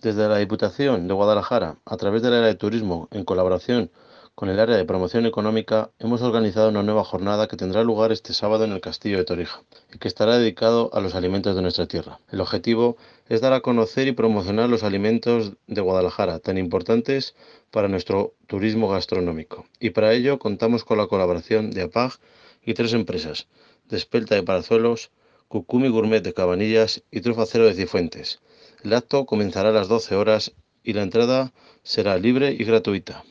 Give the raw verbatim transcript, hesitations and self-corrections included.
Desde la Diputación de Guadalajara, a través del área de turismo, en colaboración con el área de promoción económica, hemos organizado una nueva jornada que tendrá lugar este sábado en el Castillo de Torija y que estará dedicado a los alimentos de nuestra tierra. El objetivo es dar a conocer y promocionar los alimentos de Guadalajara, tan importantes para nuestro turismo gastronómico. Y para ello contamos con la colaboración de APAG y tres empresas: Despelta de Palazuelos, Cucumi Gourmet de Cabanillas y Trufa Cero de Cifuentes. El acto comenzará a las doce horas y la entrada será libre y gratuita.